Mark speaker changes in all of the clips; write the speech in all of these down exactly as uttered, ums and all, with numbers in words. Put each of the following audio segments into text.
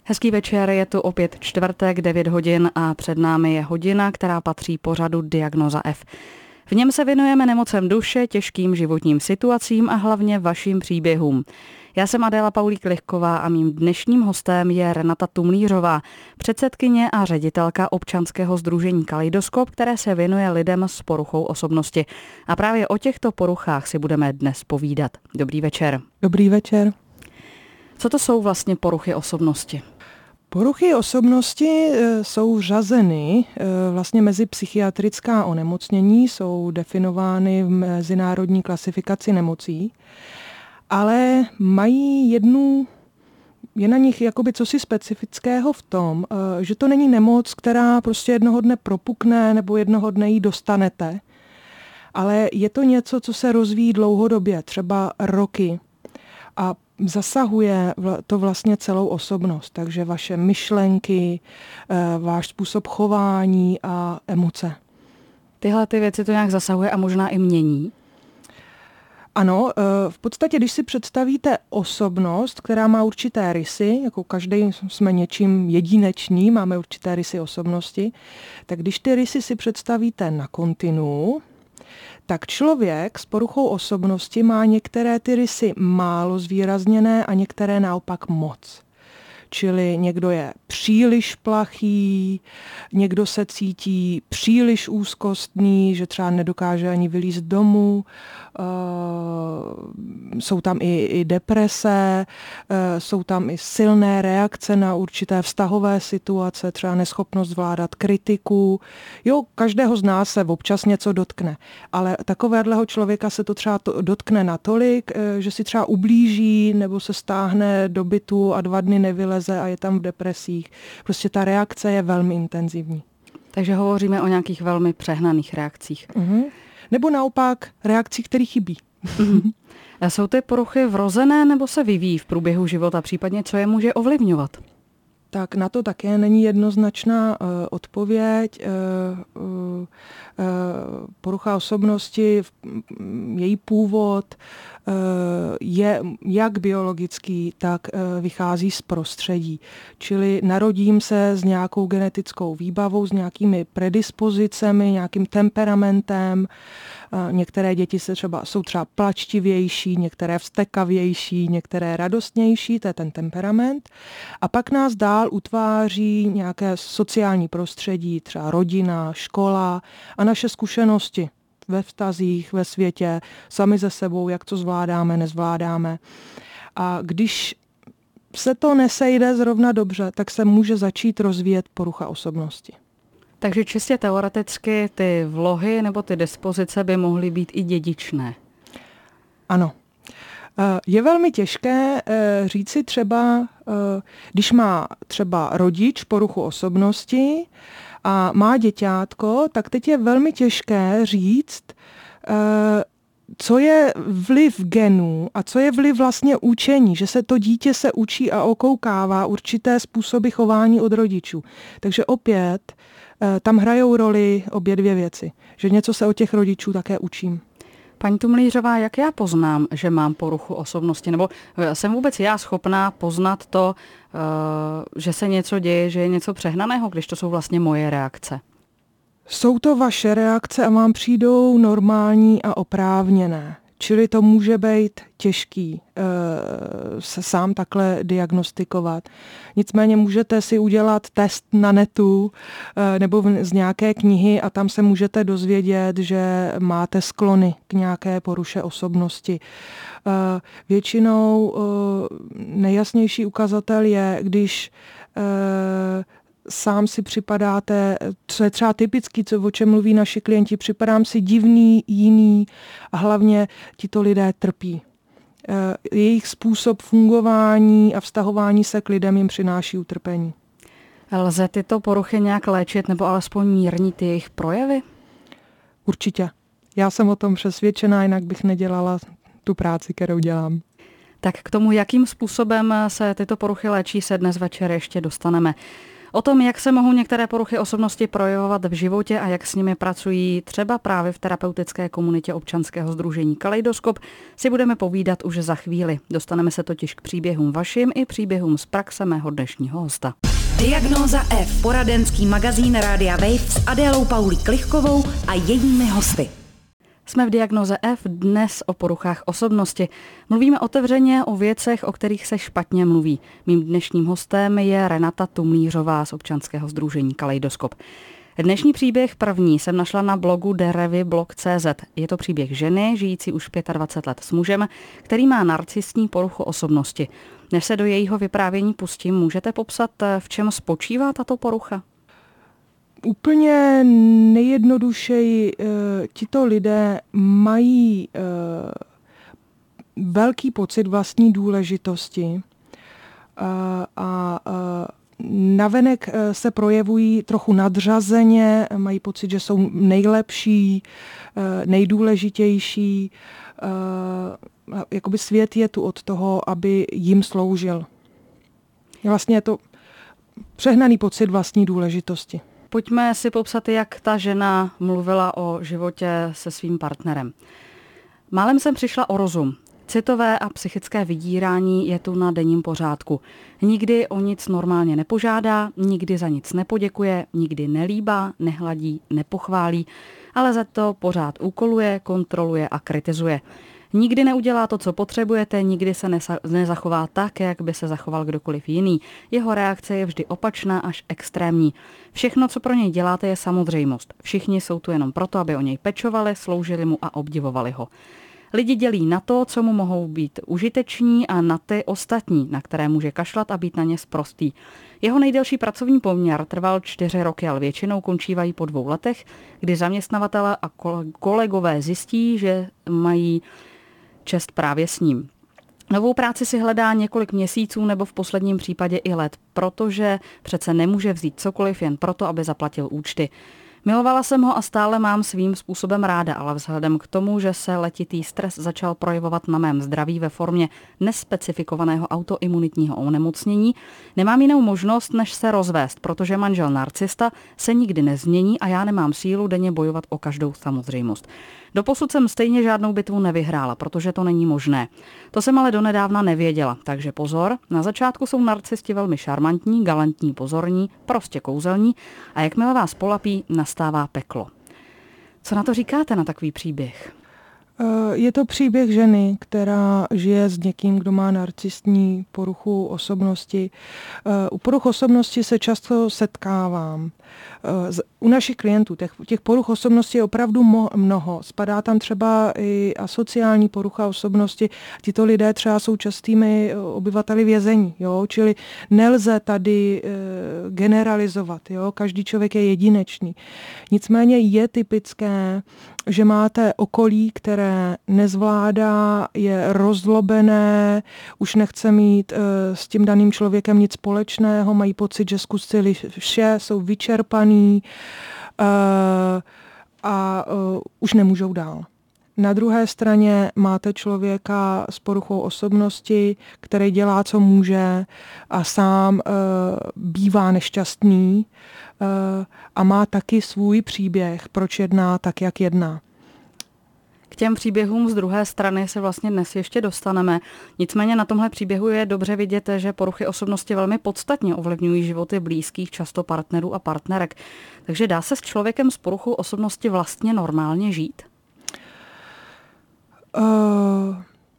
Speaker 1: Hezký večer, je tu opět čtvrtek, devět hodin a před námi je hodina, která patří pořadu Diagnóza F. V něm se věnujeme nemocem duše, těžkým životním situacím a hlavně vašim příběhům. Já jsem Adéla Paulík-Lichková a mým dnešním hostem je Renata Tumlířová, předsedkyně a ředitelka občanského sdružení Kaleidoskop, které se věnuje lidem s poruchou osobnosti. A právě o těchto poruchách si budeme dnes povídat. Dobrý večer.
Speaker 2: Dobrý večer.
Speaker 1: Co to jsou vlastně poruchy osobnosti?
Speaker 2: Poruchy osobnosti jsou řazeny vlastně mezi psychiatrická onemocnění, jsou definovány v mezinárodní klasifikaci nemocí, ale mají jednu, je na nich jakoby cosi specifického v tom, že to není nemoc, která prostě jednoho dne propukne nebo jednoho dne ji dostanete, ale je to něco, co se rozvíjí dlouhodobě, třeba roky, a zasahuje to vlastně celou osobnost, takže vaše myšlenky, váš způsob chování a emoce.
Speaker 1: Tyhle ty věci to nějak zasahuje a možná i mění?
Speaker 2: Ano, v podstatě, když si představíte osobnost, která má určité rysy, jako každý jsme něčím jedineční, máme určité rysy osobnosti, tak když ty rysy si představíte na kontinuu, tak člověk s poruchou osobnosti má některé ty rysy málo zvýrazněné a některé naopak moc. Čili někdo je příliš plachý, někdo se cítí příliš úzkostný, že třeba nedokáže ani vylízt z domu, uh, jsou tam i, i deprese, uh, jsou tam i silné reakce na určité vztahové situace, třeba neschopnost zvládat kritiku. Jo, každého z nás se občas něco dotkne, ale takovéhleho člověka se to třeba to dotkne natolik, uh, že si třeba ublíží nebo se stáhne do bytu a dva dny nevyleze a je tam v depresích. Prostě ta reakce je velmi intenzivní.
Speaker 1: Takže hovoříme o nějakých velmi přehnaných reakcích.
Speaker 2: Uh-huh. Nebo naopak reakcích, které chybí.
Speaker 1: Uh-huh. A jsou ty poruchy vrozené nebo se vyvíjí v průběhu života, případně co je může ovlivňovat?
Speaker 2: Tak na to také není jednoznačná uh, odpověď. Uh, uh, uh, porucha osobnosti, její původ uh, je jak biologický, tak uh, vychází z prostředí. Čili narodím se s nějakou genetickou výbavou, s nějakými predispozicemi, nějakým temperamentem. Uh, některé děti se třeba, jsou třeba plačtivější, některé vztekavější, některé radostnější, to je ten temperament. A pak nás dál utváří nějaké sociální prostředí, třeba rodina, škola a naše zkušenosti ve vztazích, ve světě, sami ze sebou, jak to zvládáme, nezvládáme. A když se to nesejde zrovna dobře, tak se může začít rozvíjet porucha osobnosti.
Speaker 1: Takže čistě teoreticky ty vlohy nebo ty dispozice by mohly být i dědičné.
Speaker 2: Ano. Je velmi těžké říci třeba, když má třeba rodič poruchu osobnosti a má děťátko, tak teď je velmi těžké říct, co je vliv genů a co je vliv vlastně učení, že se to dítě se učí a okoukává určité způsoby chování od rodičů. Takže opět tam hrajou roli obě dvě věci, že něco se od těch rodičů také učím.
Speaker 1: Paní Tumlířová, jak já poznám, že mám poruchu osobnosti? Nebo jsem vůbec já schopná poznat to, že se něco děje, že je něco přehnaného, když to jsou vlastně moje reakce?
Speaker 2: Jsou to vaše reakce a vám přijdou normální a oprávněné. Čili to může být těžký se sám takhle diagnostikovat. Nicméně můžete si udělat test na netu nebo z nějaké knihy a tam se můžete dozvědět, že máte sklony k nějaké poruše osobnosti. Většinou nejjasnější ukazatel je, když sám si připadáte, co je třeba typický, co, o čem mluví naši klienti, připadám si divný, jiný a hlavně tito lidé trpí. Jejich způsob fungování a vztahování se k lidem jim přináší utrpení.
Speaker 1: Lze tyto poruchy nějak léčit nebo alespoň mírnit jejich projevy?
Speaker 2: Určitě. Já jsem o tom přesvědčená, jinak bych nedělala tu práci, kterou dělám.
Speaker 1: Tak k tomu, jakým způsobem se tyto poruchy léčí, se dnes večer ještě dostaneme. O tom, jak se mohou některé poruchy osobnosti projevovat v životě a jak s nimi pracují třeba právě v terapeutické komunitě občanského sdružení Kaleidoskop, si budeme povídat už za chvíli. Dostaneme se totiž k příběhům vašim i příběhům z praxe mého dnešního hosta.
Speaker 3: Diagnóza F, poradenský magazín Rádia Wave s Adélou Paulí Klichkovou a jejími hosty.
Speaker 1: Jsme v Diagnoze F, dnes o poruchách osobnosti. Mluvíme otevřeně o věcech, o kterých se špatně mluví. Mým dnešním hostem je Renata Tumlířová z občanského sdružení Kaleidoskop. Dnešní příběh první jsem našla na blogu derevyblog tečka cé zet. Je to příběh ženy, žijící už dvacet pět let s mužem, který má narcistní poruchu osobnosti. Než se do jejího vyprávění pustím, můžete popsat, v čem spočívá tato porucha?
Speaker 2: Úplně nejjednodušeji e, tito lidé mají e, velký pocit vlastní důležitosti a, a, a navenek se projevují trochu nadřazeně, mají pocit, že jsou nejlepší, e, nejdůležitější. E, jakoby svět je tu od toho, aby jim sloužil. Vlastně je to přehnaný pocit vlastní důležitosti.
Speaker 1: Pojďme si popsat, jak ta žena mluvila o životě se svým partnerem. Málem jsem přišla o rozum. Citové a psychické vydírání je tu na denním pořádku. Nikdy o nic normálně nepožádá, nikdy za nic nepoděkuje, nikdy nelíbá, nehladí, nepochválí, ale za to pořád úkoluje, kontroluje a kritizuje. Nikdy neudělá to, co potřebujete, nikdy se nezachová tak, jak by se zachoval kdokoliv jiný. Jeho reakce je vždy opačná až extrémní. Všechno, co pro něj děláte, je samozřejmost. Všichni jsou tu jenom proto, aby o něj pečovali, sloužili mu a obdivovali ho. Lidi dělí na to, co mu mohou být užiteční, a na ty ostatní, na které může kašlat a být na ně sprostý. Jeho nejdelší pracovní poměr trval čtyři roky, ale většinou končívají po dvou letech, kdy zaměstnavatele a kolegové zjistí, že mají čest právě s ním. Novou práci si hledá několik měsíců nebo v posledním případě i let, protože přece nemůže vzít cokoliv jen proto, aby zaplatil účty. Milovala jsem ho a stále mám svým způsobem ráda, ale vzhledem k tomu, že se letitý stres začal projevovat na mém zdraví ve formě nespecifikovaného autoimunitního onemocnění, nemám jinou možnost, než se rozvést, protože manžel narcista se nikdy nezmění a já nemám sílu denně bojovat o každou samozřejmost. Doposud jsem stejně žádnou bitvu nevyhrála, protože to není možné. To jsem ale donedávna nevěděla, takže pozor, na začátku jsou narcisti velmi šarmantní, galantní, pozorní, prostě kouzelní a jakmile vás polapí, nastává peklo. Co na to říkáte, na takový příběh?
Speaker 2: Je to příběh ženy, která žije s někým, kdo má narcistní poruchu osobnosti. U poruch osobnosti se často setkávám. U našich klientů těch, těch poruch osobnosti je opravdu mnoho. Spadá tam třeba i asociální porucha osobnosti. Tito lidé třeba jsou častými obyvateli vězení, jo? Čili nelze tady e, generalizovat. Jo? Každý člověk je jedinečný. Nicméně je typické, že máte okolí, které nezvládá, je rozzlobené, už nechce mít e, s tím daným člověkem nic společného, mají pocit, že zkusili vše, jsou vyčerpaný e, a e, už nemůžou dál. Na druhé straně máte člověka s poruchou osobnosti, který dělá, co může a sám e, bývá nešťastný e, a má taky svůj příběh, proč jedná tak, jak jedná.
Speaker 1: K těm příběhům z druhé strany se vlastně dnes ještě dostaneme. Nicméně na tomhle příběhu je dobře vidět, že poruchy osobnosti velmi podstatně ovlivňují životy blízkých, často partnerů a partnerek. Takže dá se s člověkem s poruchou osobnosti vlastně normálně žít?
Speaker 2: Uh,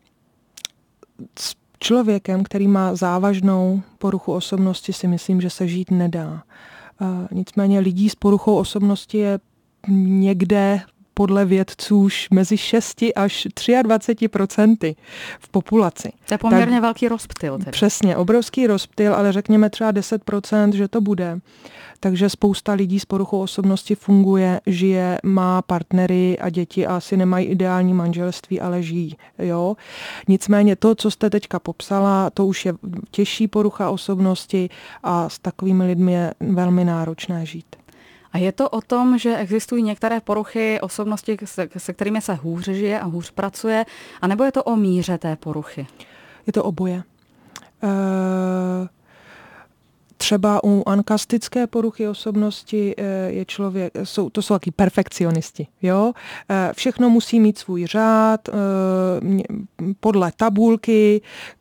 Speaker 2: s člověkem, který má závažnou poruchu osobnosti, si myslím, že se žít nedá. Uh, nicméně lidí s poruchou osobnosti je někde podle vědců už mezi šest až dvacet tři procenty v populaci.
Speaker 1: To je poměrně tak, velký rozptyl. Tedy.
Speaker 2: Přesně, obrovský rozptyl, ale řekněme třeba deset procent, že to bude. Takže spousta lidí s poruchou osobnosti funguje, žije, má partnery a děti a asi nemají ideální manželství, ale žijí. Jo? Nicméně to, co jste teďka popsala, to už je těžší porucha osobnosti a s takovými lidmi je velmi náročné žít.
Speaker 1: A je to o tom, že existují některé poruchy osobnosti, se, se kterými se hůř žije a hůř pracuje, anebo je to o míře té poruchy?
Speaker 2: Je to oboje. E- třeba u ankastické poruchy osobnosti je člověk, jsou, to jsou taky perfekcionisti. Jo? Všechno musí mít svůj řád, podle tabulky,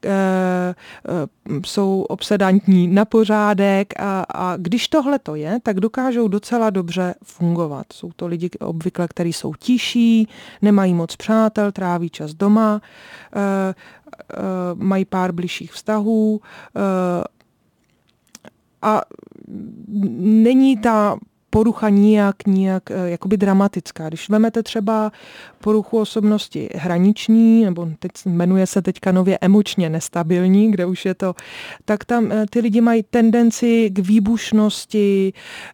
Speaker 2: jsou obsedantní na pořádek a, a když tohle to je, tak dokážou docela dobře fungovat. Jsou to lidi obvykle, kteří jsou tiší, nemají moc přátel, tráví čas doma, mají pár bližších vztahů a není ta porucha nijak, nijak jakoby dramatická. Když vezmete třeba poruchu osobnosti hraniční, nebo teď jmenuje se teďka nově emočně nestabilní, kde už je to, tak tam ty lidi mají tendenci k výbušnosti,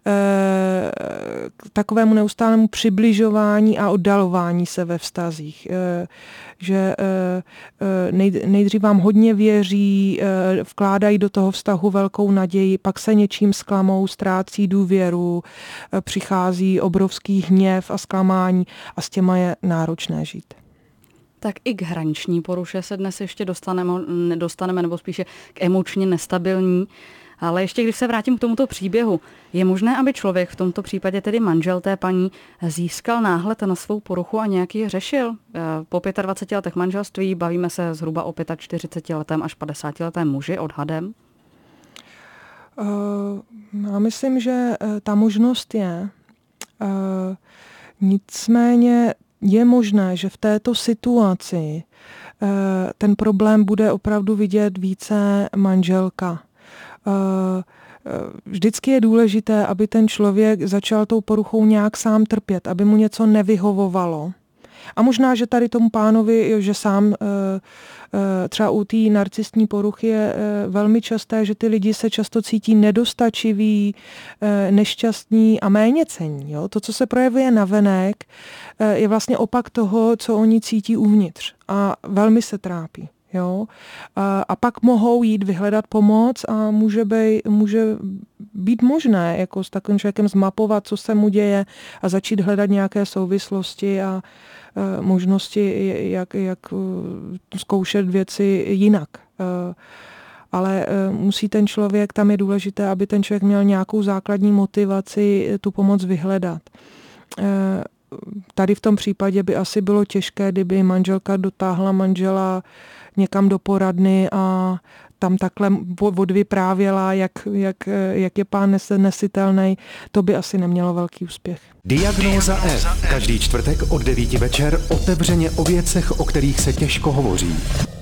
Speaker 2: k takovému neustálému přibližování a oddalování se ve vztazích. Že nejdřív vám hodně věří, vkládají do toho vztahu velkou naději, pak se něčím zklamou, ztrácí důvěru, přichází obrovský hněv a zklamání a s těma je náročné žít.
Speaker 1: Tak i k hraniční poruše se dnes ještě dostaneme, dostaneme nebo spíše k emočně nestabilní. Ale ještě když se vrátím k tomuto příběhu, je možné, aby člověk, v tomto případě tedy manžel té paní, získal náhled na svou poruchu a nějaký je řešil? Po dvaceti pěti letech manželství bavíme se zhruba o čtyřicetiletém až padesátiletém muži odhadem?
Speaker 2: Já myslím, že ta možnost je. Nicméně je možné, že v této situaci ten problém bude opravdu vidět více manželka. Vždycky je důležité, aby ten člověk začal tou poruchou nějak sám trpět, aby mu něco nevyhovovalo. A možná, že tady tomu pánovi, že sám třeba u té narcistní poruchy je velmi časté, že ty lidi se často cítí nedostačiví, nešťastní a méněcenní. Jo? To, co se projevuje navenek, je vlastně opak toho, co oni cítí uvnitř a velmi se trápí. Jo? A, a pak mohou jít vyhledat pomoc a může, bej, může být možné jako s takovým člověkem zmapovat, co se mu děje a začít hledat nějaké souvislosti a e, možnosti, jak, jak zkoušet věci jinak. E, ale e, musí ten člověk, tam je důležité, aby ten člověk měl nějakou základní motivaci tu pomoc vyhledat. E, tady v tom případě by asi bylo těžké, kdyby manželka dotáhla manžela někam do poradny a tam takhle odvyprávěla, jak, jak, jak je pán nesitelný, to by asi nemělo velký úspěch.
Speaker 4: Diagnóza F. Každý čtvrtek od devíti večer otevřeně o věcech, o kterých se těžko hovoří.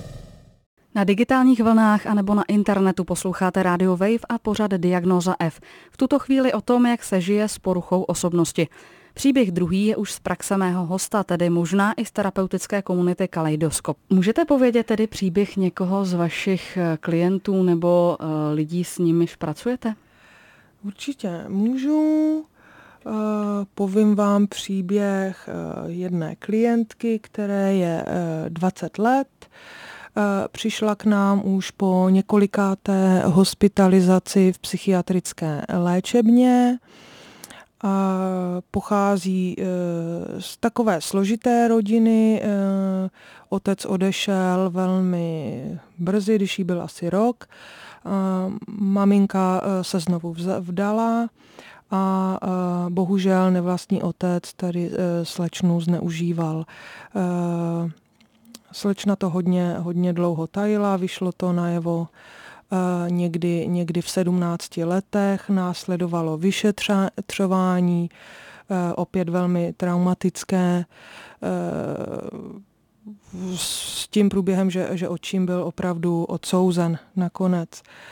Speaker 1: Na digitálních vlnách anebo na internetu posloucháte Radio Wave a pořad Diagnóza F. V tuto chvíli o tom, jak se žije s poruchou osobnosti. Příběh druhý je už z praxe mého hosta, tedy možná i z terapeutické komunity Kaleidoskop. Můžete povědět tedy příběh někoho z vašich klientů nebo uh, lidí, s nimiž pracujete?
Speaker 2: Určitě můžu. Uh, povím vám příběh uh, jedné klientky, které je uh, dvacet let. Uh, přišla k nám už po několikáté hospitalizaci v psychiatrické léčebně. A pochází e, z takové složité rodiny. E, otec odešel velmi brzy, když jí byl asi rok. E, maminka e, se znovu vdala a e, bohužel nevlastní otec tady e, slečnu zneužíval. E, slečna to hodně, hodně dlouho tajila, vyšlo to najevo Uh, někdy, někdy v sedmnácti letech, následovalo vyšetřování, uh, opět velmi traumatické, uh, s tím průběhem, že, že otčím byl opravdu odsouzen nakonec.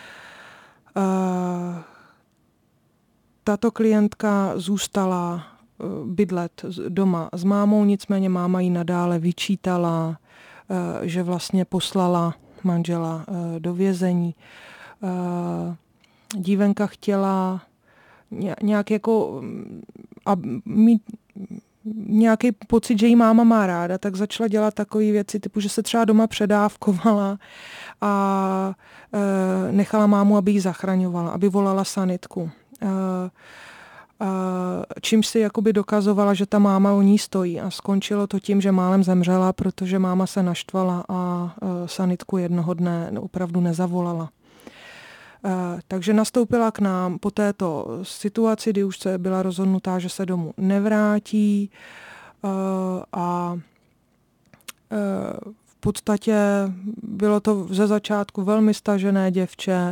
Speaker 2: Uh, tato klientka zůstala uh, bydlet doma s mámou, nicméně máma jí nadále vyčítala, uh, že vlastně poslala manžela do vězení. Dívenka chtěla nějak jako a mít nějaký pocit, že jí máma má ráda, tak začala dělat takové věci, typu, že se třeba doma předávkovala a nechala mámu, aby ji zachraňovala, aby volala sanitku. Čímž si jakoby dokazovala, že ta máma o ní stojí a skončilo to tím, že málem zemřela, protože máma se naštvala a sanitku jednoho dne opravdu nezavolala. Takže nastoupila k nám po této situaci, kdy už se byla rozhodnutá, že se domů nevrátí a v podstatě bylo to ze začátku velmi stažené děvče,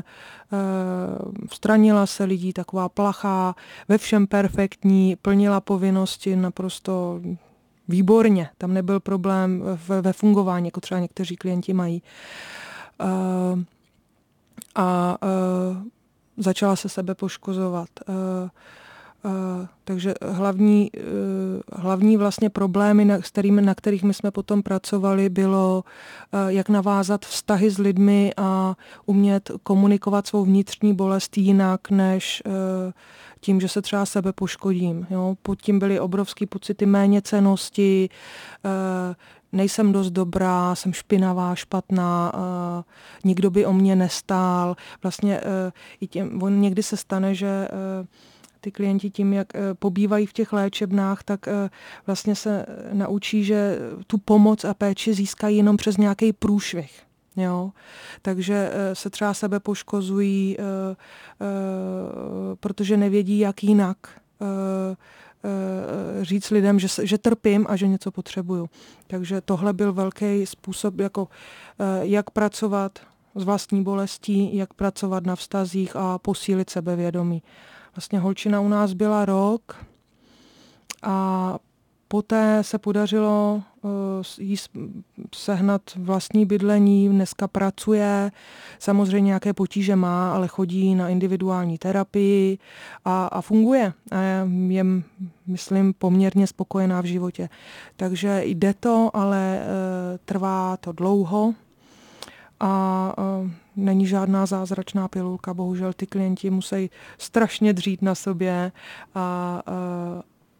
Speaker 2: vstranila se lidí, taková plachá, ve všem perfektní, plnila povinnosti naprosto výborně. Tam nebyl problém ve, ve fungování, jako třeba někteří klienti mají. Uh, a uh, začala se sebe poškozovat. Uh, uh, takže hlavní, uh, hlavní vlastně problémy, na, s kterými, na kterých my jsme potom pracovali, bylo, uh, jak navázat vztahy s lidmi a umět komunikovat svou vnitřní bolest jinak, než uh, tím, že se třeba sebe poškodím. Jo? Pod tím byly obrovský pocity méněcennosti, uh, nejsem dost dobrá, jsem špinavá, špatná, uh, nikdo by o mě nestál. Vlastně uh, i těm, on někdy se stane, že uh, ty klienti tím, jak uh, pobývají v těch léčebnách, tak uh, vlastně se naučí, že tu pomoc a péči získají jenom přes nějaký průšvih. Jo? Takže uh, se třeba sebe poškozují, uh, uh, protože nevědí, jak jinak uh, říct lidem, že, že trpím a že něco potřebuju. Takže tohle byl velký způsob, jako, jak pracovat s vlastní bolestí, jak pracovat na vztazích a posílit sebevědomí. Vlastně holčina u nás byla rok a poté se podařilo uh, jí sehnat vlastní bydlení, dneska pracuje, samozřejmě nějaké potíže má, ale chodí na individuální terapii a, a funguje. A je, myslím, poměrně spokojená v životě. Takže jde to, ale uh, trvá to dlouho a uh, není žádná zázračná pilulka. Bohužel ty klienti musí strašně dřít na sobě a uh,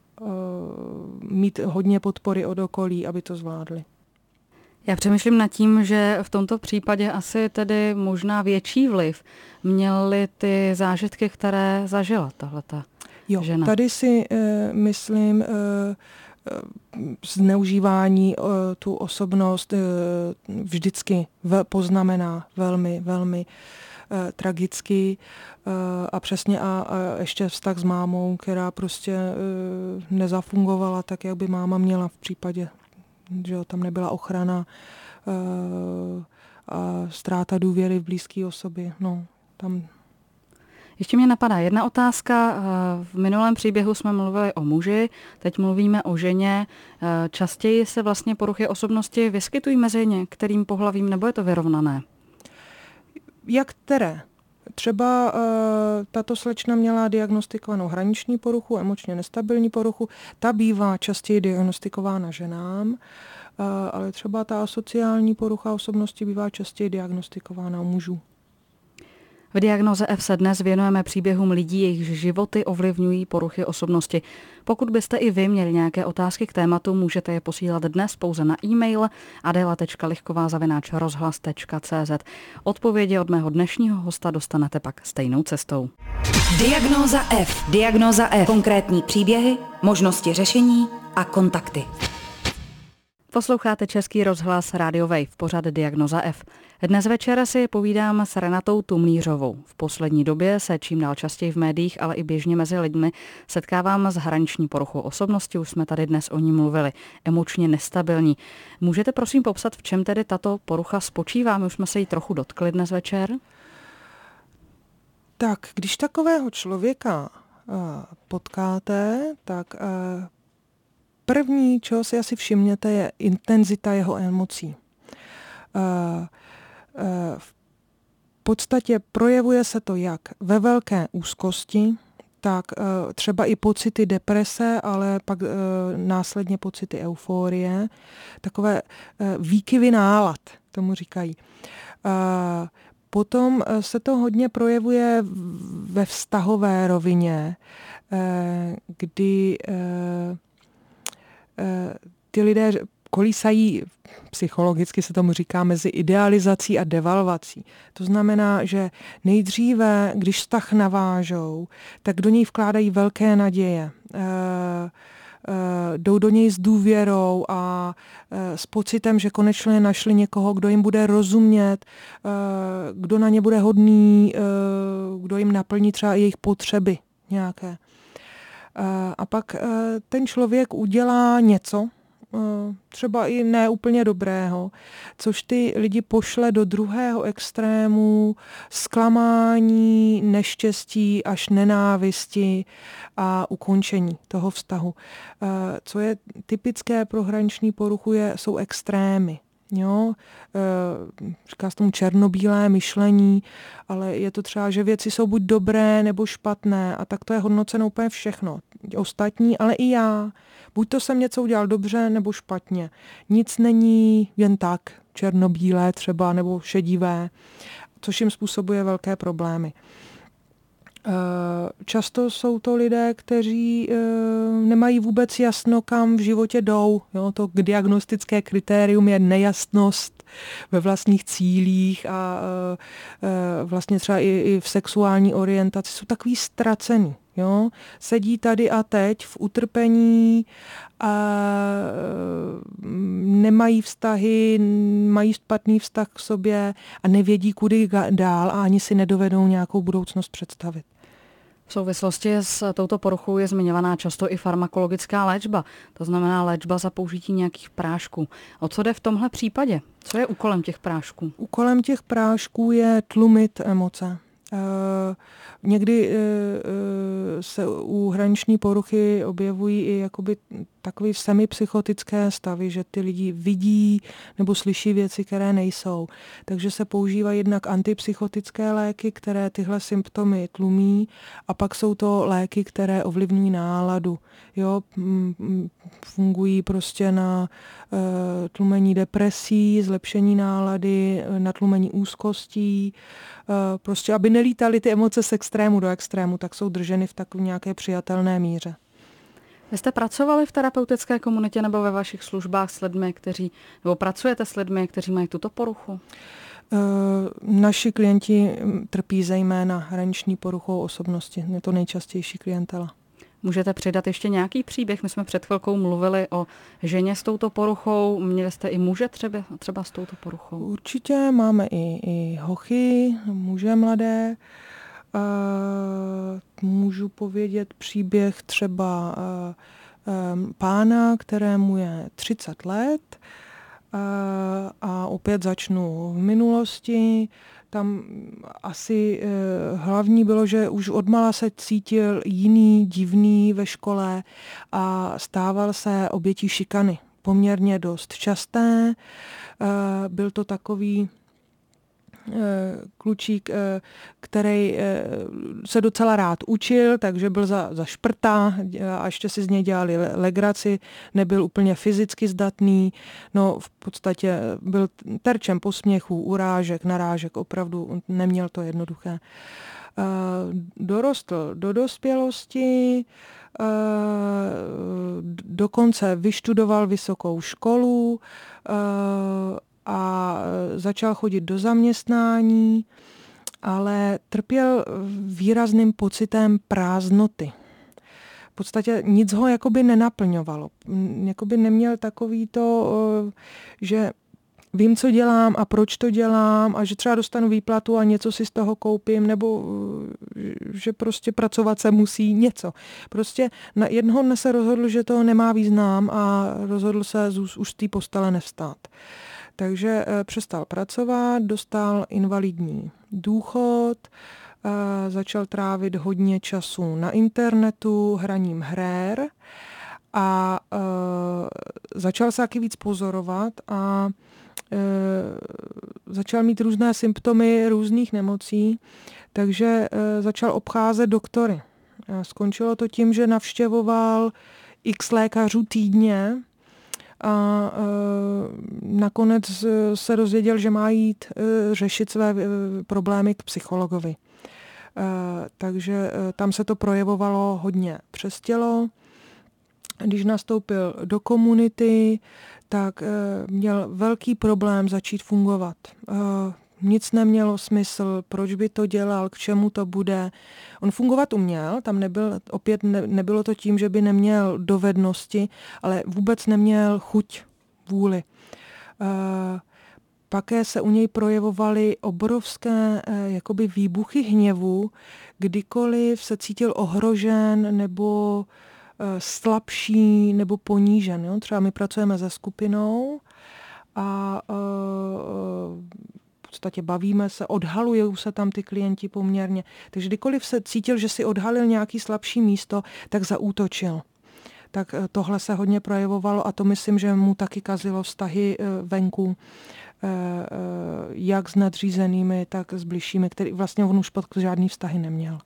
Speaker 2: mít hodně podpory od okolí, aby to zvládli.
Speaker 1: Já přemýšlím nad tím, že v tomto případě asi tedy možná větší vliv měly ty zážitky, které zažila tahleta
Speaker 2: jo,
Speaker 1: žena.
Speaker 2: Tady si uh, myslím uh, zneužívání uh, tu osobnost uh, vždycky v, poznamená velmi, velmi uh, tragicky uh, a přesně a, a ještě vztah s mámou, která prostě uh, nezafungovala tak, jak by máma měla v případě, že tam nebyla ochrana uh, a ztráta důvěry v blízké osoby. No, tam...
Speaker 1: Ještě mě napadá jedna otázka. V minulém příběhu jsme mluvili o muži, teď mluvíme o ženě. Častěji se vlastně poruchy osobnosti vyskytují mezi některým pohlavím, nebo je to vyrovnané?
Speaker 2: Jak které? Třeba uh, tato slečna měla diagnostikovanou hraniční poruchu, emočně nestabilní poruchu. Ta bývá častěji diagnostikována ženám, uh, ale třeba ta asociální porucha osobnosti bývá častěji diagnostikována u mužů.
Speaker 1: V Diagnoze F se dnes věnujeme příběhům lidí, jejichž životy ovlivňují poruchy osobnosti. Pokud byste i vy měli nějaké otázky k tématu, můžete je posílat dnes pouze na e-mail adela tečka lichková zavináč rozhlas tečka cé zet. Odpovědi od mého dnešního hosta dostanete pak stejnou cestou.
Speaker 3: Diagnóza F. Diagnóza F. Konkrétní příběhy, možnosti řešení a kontakty.
Speaker 1: Posloucháte Český rozhlas Radio Wave, pořad Diagnoza F. Dnes večer si povídám s Renatou Tumlířovou. V poslední době se čím dál častěji v médiích, ale i běžně mezi lidmi setkávám s hraniční poruchou osobnosti, už jsme tady dnes o ní mluvili, emočně nestabilní. Můžete prosím popsat, v čem tedy tato porucha spočívá? My už jsme se jí trochu dotkli dnes večer.
Speaker 2: Tak, když takového člověka uh, potkáte, tak uh, první, čeho si asi všimněte, je intenzita jeho emocí. Uh, uh, v podstatě projevuje se to jak ve velké úzkosti, tak uh, třeba i pocity deprese, ale pak uh, následně pocity euforie, takové uh, výkyvy nálad, tomu říkají. Uh, potom uh, se to hodně projevuje ve vztahové rovině, uh, kdy uh, ty lidé kolísají, psychologicky se tomu říká, mezi idealizací a devalvací. To znamená, že nejdříve, když vztah navážou, tak do něj vkládají velké naděje. jdou do něj s důvěrou a s pocitem, že konečně našli někoho, kdo jim bude rozumět, kdo na ně bude hodný, kdo jim naplní třeba jejich potřeby nějaké. A pak ten člověk udělá něco, třeba i ne úplně dobrého, což ty lidi pošle do druhého extrému zklamání, neštěstí až nenávisti a ukončení toho vztahu. Co je typické pro hraniční poruchu, je, jsou extrémy. Jo? Říká se tomu černobílé myšlení, ale je to třeba, že věci jsou buď dobré nebo špatné a tak to je hodnoceno úplně všechno. Ostatní, ale i já. Buď to jsem něco udělal dobře nebo špatně. Nic není jen tak černobílé třeba nebo šedivé, což jim způsobuje velké problémy. Často jsou to lidé, kteří nemají vůbec jasno, kam v životě jdou. Jo, to diagnostické kritérium je nejasnost ve vlastních cílích a vlastně třeba i v sexuální orientaci jsou takový ztracený. Jo? Sedí tady a teď v utrpení a nemají vztahy, mají špatný vztah k sobě a nevědí, kudy dál a ani si nedovedou nějakou budoucnost představit.
Speaker 1: V souvislosti s touto poruchou je zmiňovaná často i farmakologická léčba, to znamená léčba za použití nějakých prášků. O co jde v tomhle případě? Co je úkolem těch prášků?
Speaker 2: Úkolem těch prášků je tlumit emoce. Uh, někdy uh, se u hraniční poruchy objevují i jakoby takové semipsychotické stavy, že ty lidi vidí nebo slyší věci, které nejsou. Takže se používají jednak antipsychotické léky, které tyhle symptomy tlumí, a pak jsou to léky, které ovlivňují náladu. Jo, fungují prostě na uh, tlumení depresí, zlepšení nálady, na tlumení úzkostí, uh, prostě aby nelítaly ty emoce z extrému do extrému, tak jsou drženy v takové nějaké přijatelné míře.
Speaker 1: Vy jste pracovali v terapeutické komunitě nebo ve vašich službách s lidmi, kteří, nebo pracujete s lidmi, kteří mají tuto poruchu?
Speaker 2: Uh, naši klienti trpí zejména hraniční poruchou osobnosti. Je to nejčastější klientela.
Speaker 1: Můžete přidat ještě nějaký příběh? My jsme před chvilkou mluvili o ženě s touto poruchou. Měli jste i muže třeba, třeba s touto poruchou?
Speaker 2: Určitě máme i, i hochy, muže mladé. Uh, můžu povědět příběh třeba uh, um, pána, kterému je třicet let uh, a opět začnu v minulosti. Tam asi uh, hlavní bylo, že už odmala se cítil jiný, divný ve škole a stával se obětí šikany. Poměrně dost časté. Uh, byl to takový klučík, který se docela rád učil, takže byl za, za šprta a ještě si z něj dělali legraci, nebyl úplně fyzicky zdatný, no v podstatě byl terčem posměchů, urážek, narážek, opravdu neměl to jednoduché. Dorostl do dospělosti, dokonce vyštudoval vysokou školu a začal chodit do zaměstnání, ale trpěl výrazným pocitem prázdnoty. V podstatě nic ho jakoby nenaplňovalo. Jakoby neměl takový to, že vím, co dělám a proč to dělám a že třeba dostanu výplatu a něco si z toho koupím, nebo že prostě pracovat se musí něco. Prostě na jednoho dne se rozhodl, že to nemá význam a rozhodl se už z té postele nevstát. Takže e, přestal pracovat, dostal invalidní důchod, e, začal trávit hodně času na internetu, hraním her a e, začal se taky víc pozorovat a e, začal mít různé symptomy různých nemocí, takže e, začal obcházet doktory. E, skončilo to tím, že navštěvoval x lékařů týdně, a e, nakonec se dozvěděl, že má jít e, řešit své e, problémy k psychologovi. E, takže e, tam se to projevovalo hodně přes tělo. Když nastoupil do komunity, tak e, měl velký problém začít fungovat. E, nic nemělo smysl, proč by to dělal, k čemu to bude. On fungovat uměl, tam nebyl, opět ne, nebylo to tím, že by neměl dovednosti, ale vůbec neměl chuť, vůli. Uh, Pak se u něj projevovaly obrovské uh, jakoby výbuchy hněvu, kdykoliv se cítil ohrožen nebo uh, slabší nebo ponížen. Jo? Třeba my pracujeme se skupinou a uh, v podstatě bavíme se, odhalují se tam ty klienti poměrně. Takže kdykoliv se cítil, že si odhalil nějaký slabší místo, tak zaútočil. Tak tohle se hodně projevovalo a to myslím, že mu taky kazilo vztahy venku, jak s nadřízenými, tak s bližšími, který vlastně on už pod žádný vztahy neměl.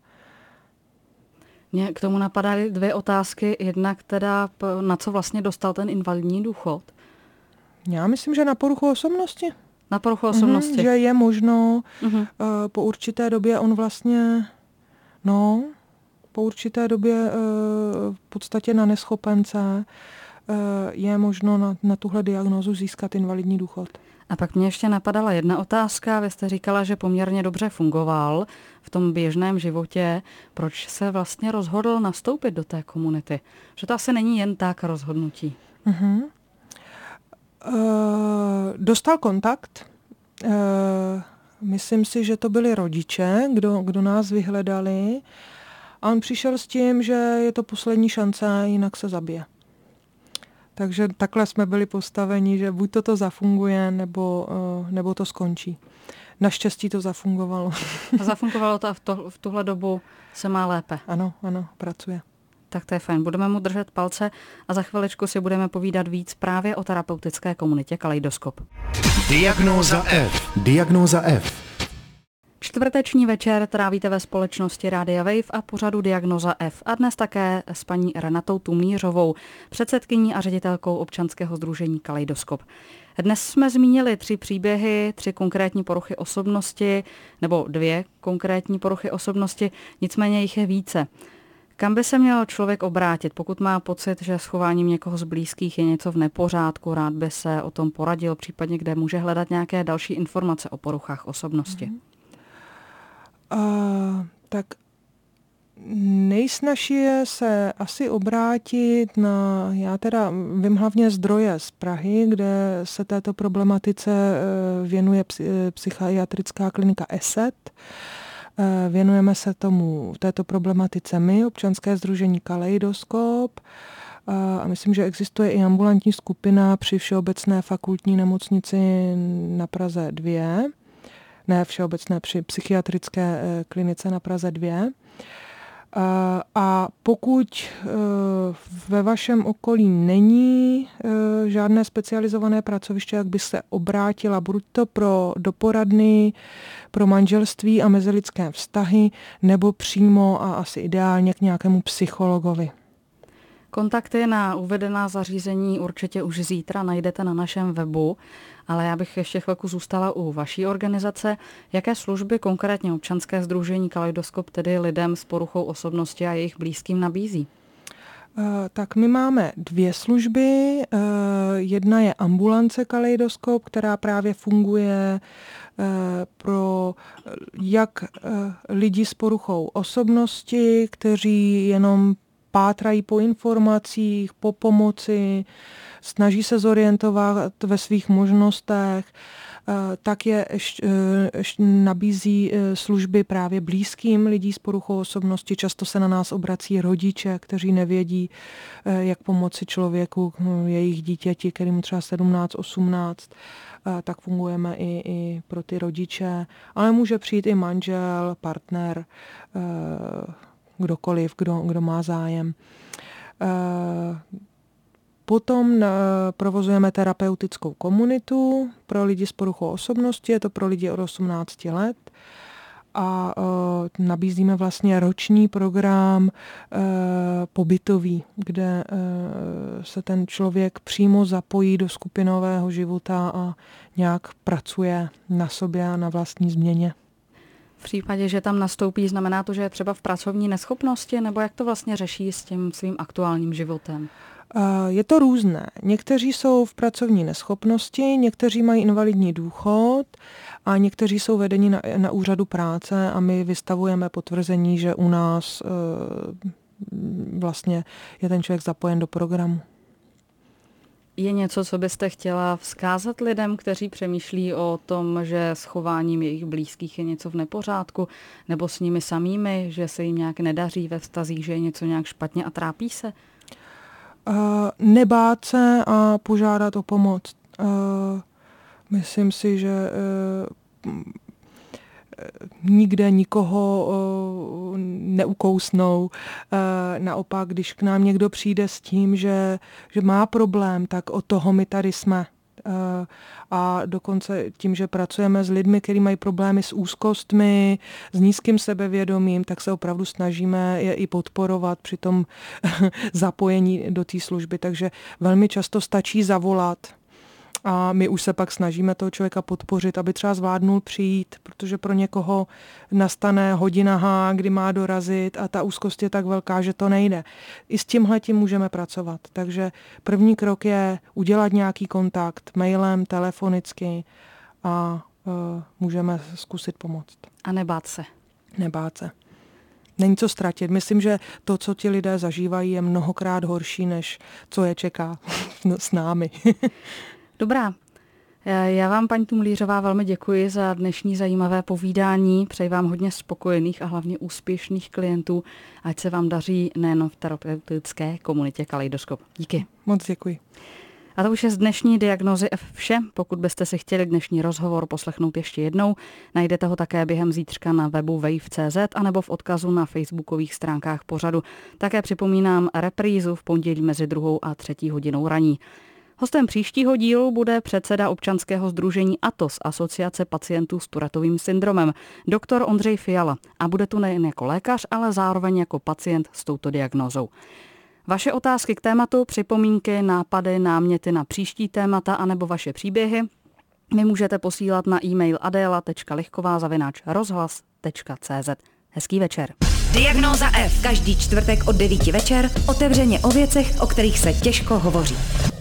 Speaker 1: Mě k tomu napadaly dvě otázky. Jednak teda, na co vlastně dostal ten invalidní důchod?
Speaker 2: Já myslím, že na poruchu osobnosti.
Speaker 1: Na poruchu osobnosti.
Speaker 2: Mm, že je možno
Speaker 1: mm-hmm.
Speaker 2: uh, po určité době on vlastně, no, po určité době uh, v podstatě na neschopence uh, je možno na, na tuhle diagnózu získat invalidní důchod.
Speaker 1: A pak mě ještě napadala jedna otázka. Vy jste říkala, že poměrně dobře fungoval v tom běžném životě. Proč se vlastně rozhodl nastoupit do té komunity? Že to asi není jen tak rozhodnutí.
Speaker 2: Uh-huh. Uh, dostal kontakt. Uh, myslím si, že to byli rodiče, kdo, kdo nás vyhledali. A on přišel s tím, že je to poslední šance, jinak se zabije. Takže takhle jsme byli postaveni, že buď to to zafunguje, nebo, uh, nebo to skončí. Naštěstí to zafungovalo.
Speaker 1: A zafungovalo to a v, to, v tuhle dobu se má lépe.
Speaker 2: Ano, ano, pracuje.
Speaker 1: Tak to je fajn. Budeme mu držet palce a za chviličku si budeme povídat víc právě o terapeutické komunitě Kaleidoskop.
Speaker 4: Diagnóza F. Diagnóza F.
Speaker 1: Čtvrteční večer trávíte ve společnosti Rádia Wave a pořadu Diagnóza F. A dnes také s paní Renatou Tumířovou, předsedkyní a ředitelkou občanského sdružení Kaleidoskop. Dnes jsme zmínili tři příběhy, tři konkrétní poruchy osobnosti, nebo dvě konkrétní poruchy osobnosti, nicméně jich je více. Kam by se měl člověk obrátit, pokud má pocit, že s chováním někoho z blízkých je něco v nepořádku, rád by se o tom poradil, případně kde může hledat nějaké další informace o poruchách osobnosti? Mm.
Speaker 2: Uh, tak nejsnažší je se asi obrátit na, já teda vím hlavně zdroje z Prahy, kde se této problematice věnuje psychiatrická klinika E S E T. Věnujeme se tomu, této problematice my, občanské sdružení Kaleidoskop. A myslím, že existuje i ambulantní skupina při Všeobecné fakultní nemocnici na Praze dva. Ne všeobecné, při psychiatrické klinice na Praze dva. A pokud ve vašem okolí není žádné specializované pracoviště, jak by se obrátila, buď to pro doporadny, pro manželství a mezilidské vztahy, nebo přímo a asi ideálně k nějakému psychologovi.
Speaker 1: Kontakty na uvedená zařízení určitě už zítra najdete na našem webu, ale já bych ještě chvilku zůstala u vaší organizace. Jaké služby konkrétně občanské sdružení Kaleidoskop tedy lidem s poruchou osobnosti a jejich blízkým nabízí?
Speaker 2: Tak my máme dvě služby. Jedna je ambulance Kaleidoskop, která právě funguje pro jak lidi s poruchou osobnosti, kteří jenom pátrají po informacích, po pomoci, snaží se zorientovat ve svých možnostech, tak je nabízí služby právě blízkým lidí s poruchou osobnosti. Často se na nás obrací rodiče, kteří nevědí, jak pomoci člověku, jejich dítěti, kterému třeba sedmnáct, osmnáct. Tak fungujeme i, i pro ty rodiče. Ale může přijít i manžel, partner, kdokoliv, kdo, kdo má zájem. Potom provozujeme terapeutickou komunitu pro lidi s poruchou osobnosti, je to pro lidi od osmnácti let a nabízíme vlastně roční program pobytový, kde se ten člověk přímo zapojí do skupinového života a nějak pracuje na sobě a na vlastní změně.
Speaker 1: V případě, že tam nastoupí, znamená to, že je třeba v pracovní neschopnosti, nebo jak to vlastně řeší s tím svým aktuálním životem?
Speaker 2: Je to různé. Někteří jsou v pracovní neschopnosti, někteří mají invalidní důchod A někteří jsou vedeni na, na úřadu práce a my vystavujeme potvrzení, že u nás e, vlastně je ten člověk zapojen do programu.
Speaker 1: Je něco, co byste chtěla vzkázat lidem, kteří přemýšlí o tom, že s chováním jejich blízkých je něco v nepořádku, nebo s nimi samými, že se jim nějak nedaří ve vztazích, že je něco nějak špatně a trápí se?
Speaker 2: Uh, nebát se a požádat o pomoc. Uh, myslím si, že uh, nikde nikoho uh, neukousnou. Uh, naopak, když k nám někdo přijde s tím, že, že má problém, tak od toho my tady jsme. Uh, a dokonce tím, že pracujeme s lidmi, kteří mají problémy s úzkostmi, s nízkým sebevědomím, tak se opravdu snažíme je i podporovat při tom zapojení do té služby. Takže velmi často stačí zavolat a my už se pak snažíme toho člověka podpořit, aby třeba zvládnul přijít, protože pro někoho nastane hodina H, kdy má dorazit a ta úzkost je tak velká, že to nejde. I s tímhletím můžeme pracovat. Takže první krok je udělat nějaký kontakt mailem, telefonicky a uh, můžeme zkusit pomoct.
Speaker 1: A nebát se.
Speaker 2: Nebát se. Není co ztratit. Myslím, že to, co ti lidé zažívají, je mnohokrát horší, než co je čeká s námi.
Speaker 1: Dobrá. Já vám, paní Tumlířová, velmi děkuji za dnešní zajímavé povídání. Přeji vám hodně spokojených a hlavně úspěšných klientů. Ať se vám daří nejen v terapeutické komunitě Kaleidoskop. Díky.
Speaker 2: Moc děkuji.
Speaker 1: A to už je z dnešní Diagnózy F vše. Pokud byste si chtěli dnešní rozhovor poslechnout ještě jednou, najdete ho také během zítřka na webu wave tečka cé zet anebo v odkazu na facebookových stránkách pořadu. Také připomínám reprízu v pondělí mezi druhou a třetí hodinou raní. Hostem příštího dílu bude předseda občanského sdružení A T O S, Asociace pacientů s Tourettovým syndromem, doktor Ondřej Fiala. A bude tu nejen jako lékař, ale zároveň jako pacient s touto diagnózou. Vaše otázky k tématu, připomínky, nápady, náměty na příští témata anebo vaše příběhy mi můžete posílat na e-mail adela tečka lichková zavináč rozhlas tečka cé zet. Hezký večer.
Speaker 3: Diagnóza F každý čtvrtek od devíti večer, otevřeně o věcech, o kterých se těžko hovoří.